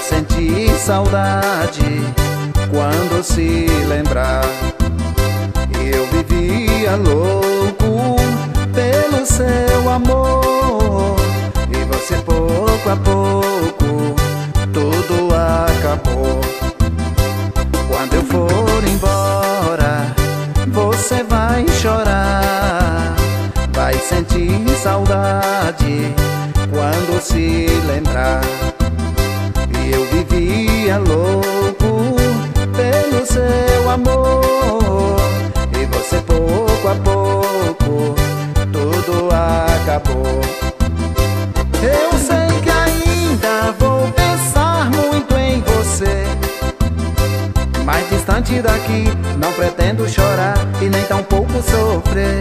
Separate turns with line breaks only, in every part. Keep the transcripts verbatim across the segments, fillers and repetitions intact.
sentir saudade quando se lembrar. Eu vivia louco pelo seu amor, e você pouco a pouco tudo acabou. Quando eu for embora, você vai chorar, vai sentir saudade quando se lembrar. E eu vivia louco pelo seu amor, e você pouco a pouco tudo acabou. Eu sei que ainda vou pensar muito em você, mas distante daqui não pretendo chorar e nem tampouco sofrer.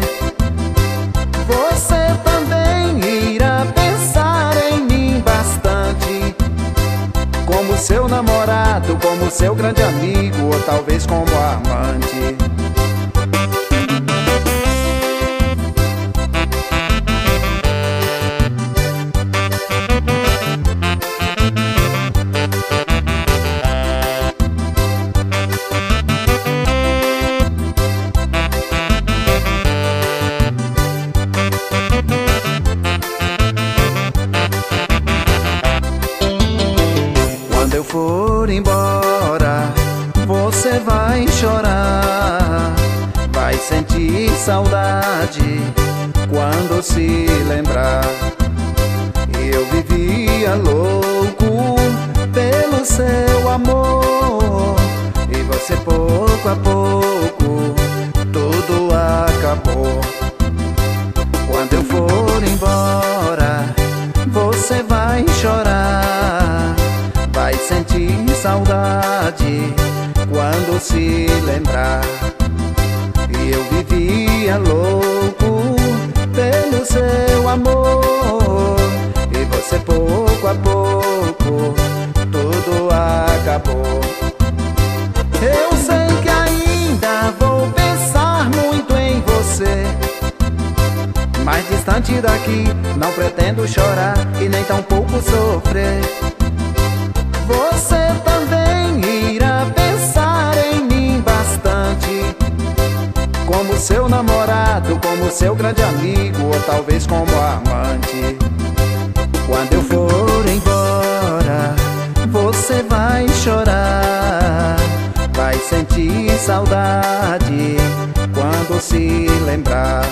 Você também irá pensar em mim bastante, como seu namorado, como seu grande amigo, ou talvez como amante. Quando eu for embora, você vai chorar, vai sentir saudade quando se lembrar. Eu vivia louco pelo seu amor, e você pouco a pouco tudo acabou. Quando eu for embora, você vai chorar, vai sentir saudade quando se lembrar. E eu vivia louco pelo seu amor, e você pouco a pouco tudo acabou. Eu sei que ainda vou pensar muito em você, mas distante daqui não pretendo chorar e nem tampouco sofrer. Você também irá pensar em mim bastante, como seu namorado, como seu grande amigo, ou talvez como amante. Quando eu for embora, você vai chorar, vai sentir saudade quando se lembrar.